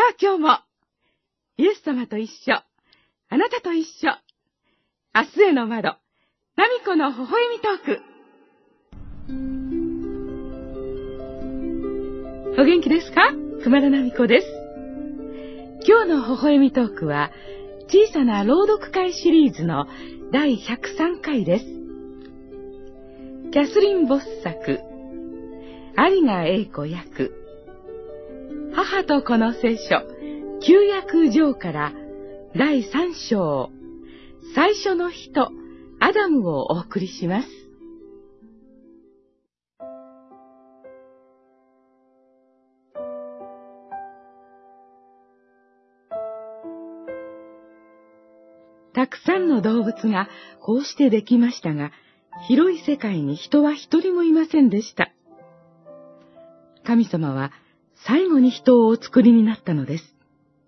あ今日も、イエス様と一緒、あなたと一緒、明日への窓、ナミコの微笑みトーク。お元気ですか？熊田ナミコです。今日の微笑みトークは、小さな朗読会シリーズの第103回です。キャスリン・ボス作、有賀英子役、母と子の聖書、旧約上から第3章、最初の人、アダムをお送りします。たくさんの動物がこうしてできましたが、広い世界に人は一人もいませんでした。神様は最後に人をお作りになったのです。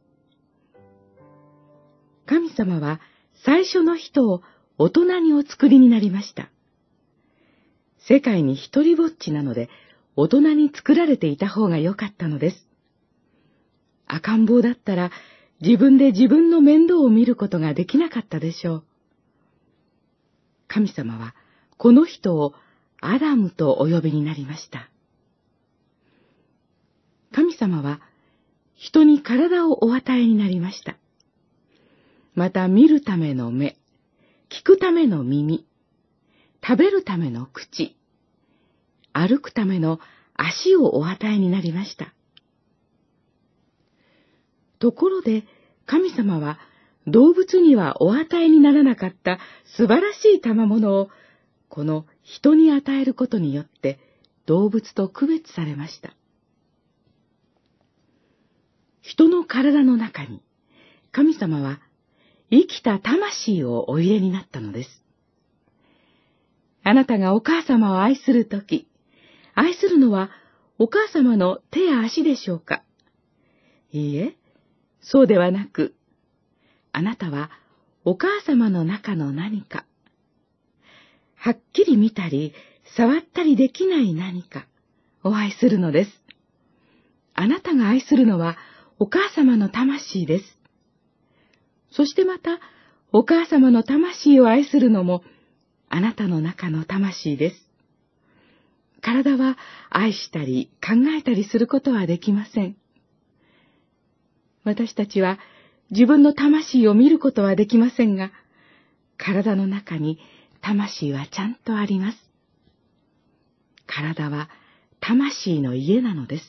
神様は最初の人を大人にお作りになりました。世界に一人ぼっちなので、大人に作られていた方が良かったのです。赤ん坊だったら自分で自分の面倒を見ることができなかったでしょう。神様はこの人をアダムとお呼びになりました。神様は人に体をお与えになりました。また見るための目、聞くための耳、食べるための口、歩くための足をお与えになりました。ところで神様は動物にはお与えにならなかった素晴らしい賜物をこの人に与えることによって動物と区別されました。人の体の中に神様は生きた魂をお入れになったのです。あなたがお母様を愛するとき、愛するのはお母様の手や足でしょうか？いいえ、そうではなく、あなたはお母様の中の何か、はっきり見たり触ったりできない何かを愛するのです。あなたが愛するのはお母様の魂です。そしてまた、お母様の魂を愛するのも、あなたの中の魂です。体は愛したり考えたりすることはできません。私たちは自分の魂を見ることはできませんが、体の中に魂はちゃんとあります。体は魂の家なのです。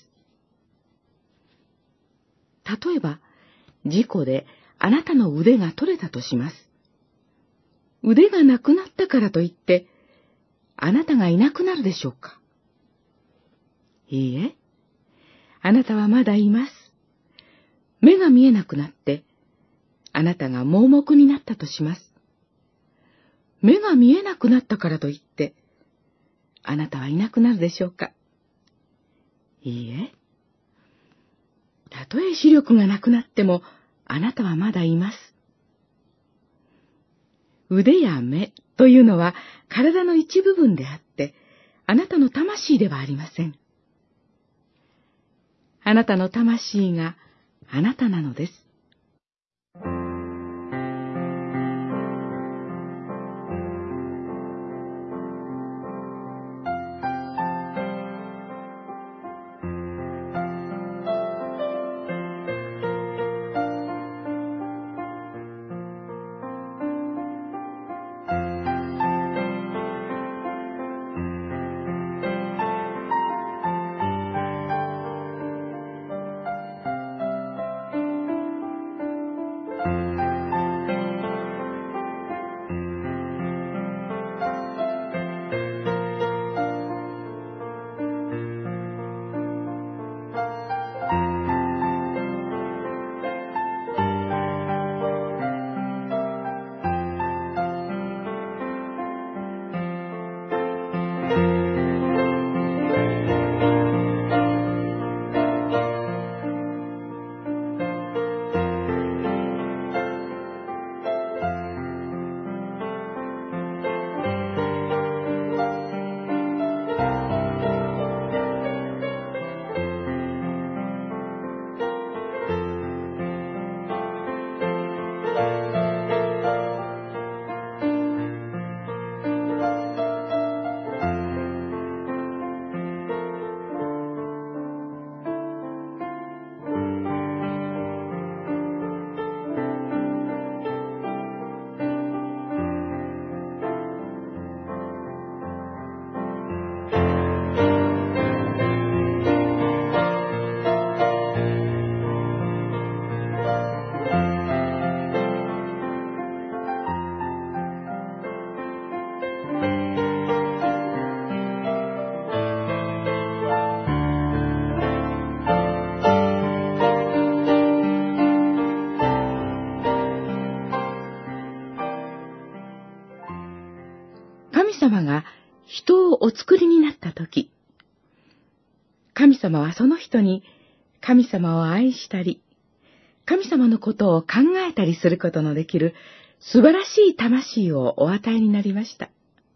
例えば、事故であなたの腕が取れたとします。腕がなくなったからといって、あなたがいなくなるでしょうか？いいえ、あなたはまだいます。目が見えなくなって、あなたが盲目になったとします。目が見えなくなったからといって、あなたはいなくなるでしょうか？いいえ、たとえ視力がなくなっても、あなたはまだいます。腕や目というのは体の一部分であって、あなたの魂ではありません。あなたの魂があなたなのです。 をお作りになったとき、神様はその人に神様を愛したり、神様のことを考えたりすることのできる素晴らしい魂をお与えになりました。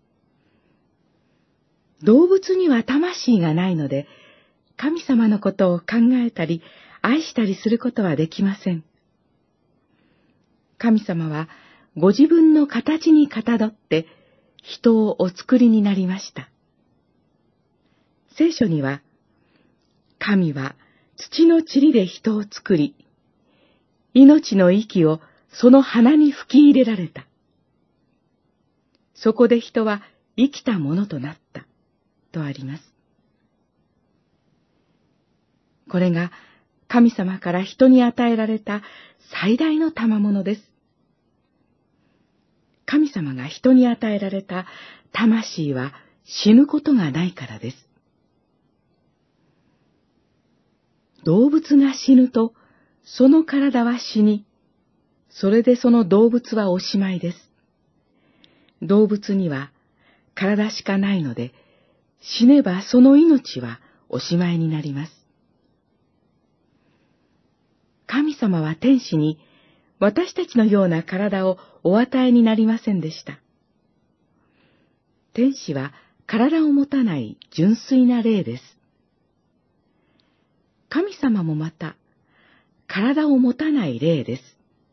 動物には魂がないので、神様のことを考えたり、愛したりすることはできません。神様はご自分の形にかたどって人をお作りになりました。聖書には、神は土の塵で人を作り、命の息をその鼻に吹き入れられた。そこで人は生きたものとなった。とあります。これが神様から人に与えられた最大の賜物です。神様が人に与えられた魂は死ぬことがないからです。動物が死ぬと、その体は死に、それでその動物はおしまいです。動物には体しかないので、死ねばその命はおしまいになります。神様は天使に私たちのような体をお与えになりませんでした。天使は体を持たない純粋な霊です。神様もまた体を持たない霊です。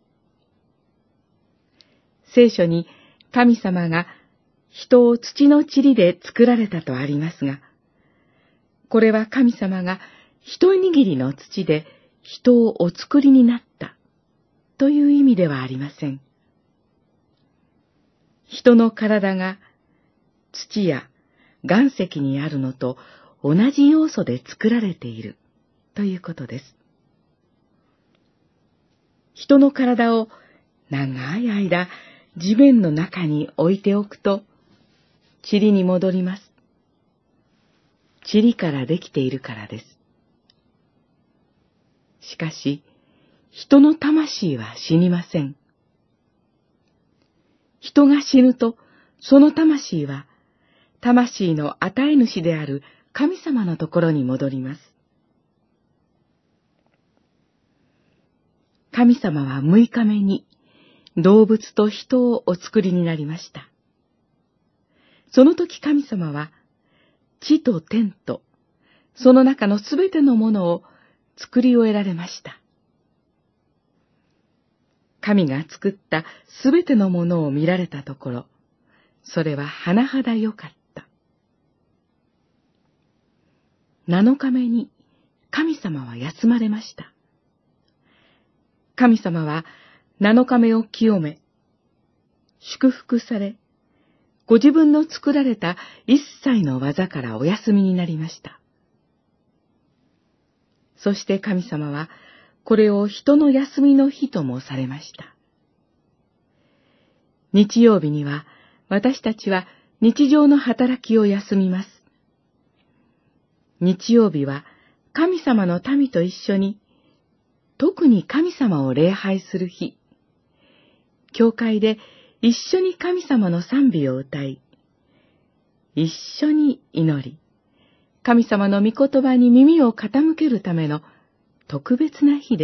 聖書に神様が人を土の塵で作られたとありますが、これは神様が一握りの土で人をお作りになったという意味ではありません。人の体が土や岩石にあるのと同じ要素で作られているということです。人の体を長い間地面の中に置いておくと、塵に戻ります。塵からできているからです。しかし、人の魂は死にません。人が死ぬと、その魂は、魂の与え主である神様のところに戻ります。神様は6日目に、動物と人をお作りになりました。その時神様は、地と天と、その中のすべてのものを作り終えられました。神が作ったすべてのものを見られたところ、それは甚だ良かった。7日目に神様は休まれました。神様は7日目を清め、祝福され、ご自分の作られた一切の技からお休みになりました。そして神様は、これを人の休みの日ともされました。日曜日には、私たちは日常の働きを休みます。日曜日は、神様の民と一緒に、特に神様を礼拝する日。教会で一緒に神様の賛美を歌い、一緒に祈り、神様の御言葉に耳を傾けるための特別な日です。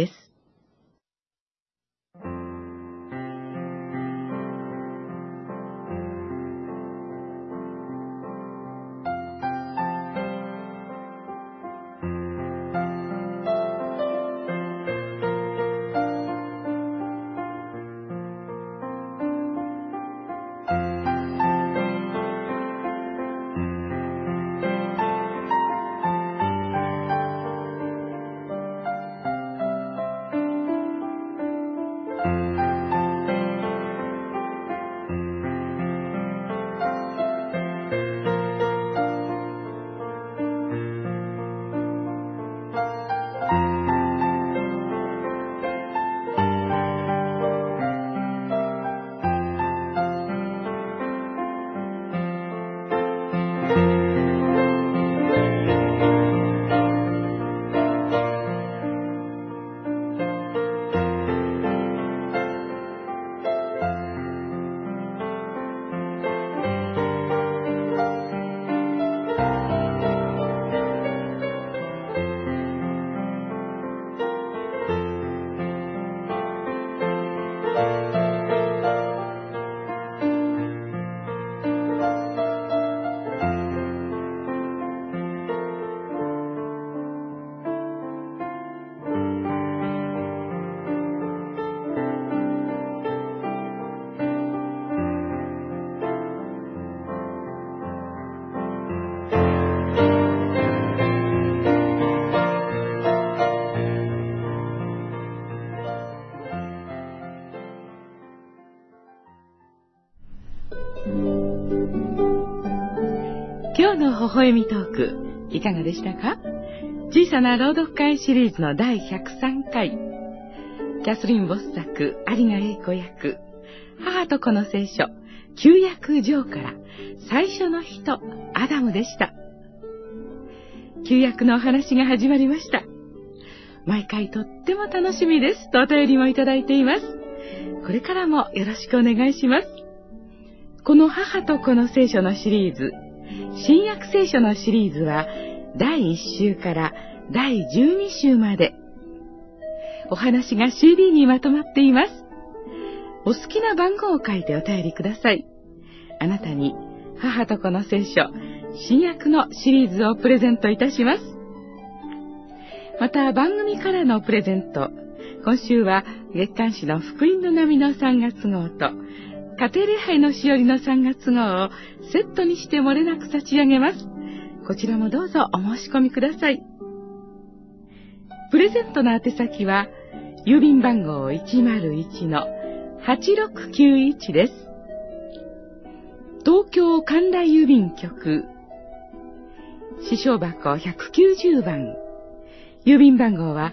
今日の微笑みトーク、いかがでしたか？小さな朗読会シリーズの第103回。キャスリン・ボス作、有賀英子役、母と子の聖書、旧約上から最初の人、アダムでした。旧約のお話が始まりました。毎回とっても楽しみですとお便りもいただいています。これからもよろしくお願いします。この母と子の聖書のシリーズ、新約聖書のシリーズは第1週から第12週までお話が CD にまとまっています。お好きな番号を書いてお便りください。あなたに母と子の聖書、新約のシリーズをプレゼントいたします。また番組からのプレゼント、今週は月刊誌の福音の波の3月号と家庭礼拝のしおりの3月号をセットにして漏れなく差し上げます。こちらもどうぞお申し込みください。プレゼントの宛先は郵便番号 101-8691 です。東京神田郵便局支障箱190番、郵便番号は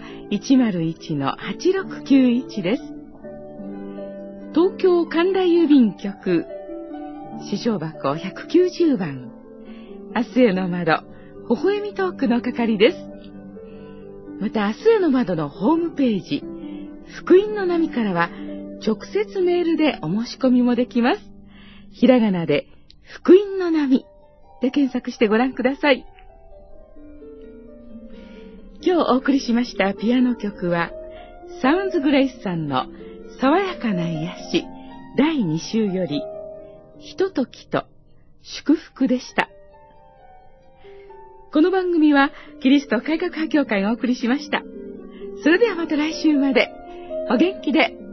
101-8691 です。東京神田郵便局支障箱190番、明日への窓、微笑みトークの係です。また明日への窓のホームページ、福音の波からは直接メールでお申し込みもできます。ひらがなで福音の波で検索してご覧ください。今日お送りしましたピアノ曲はサウンズグレイスさんの爽やかな癒し第2週よりひとときと祝福でした。この番組はキリスト改革派教会がお送りしました。それではまた来週までお元気で。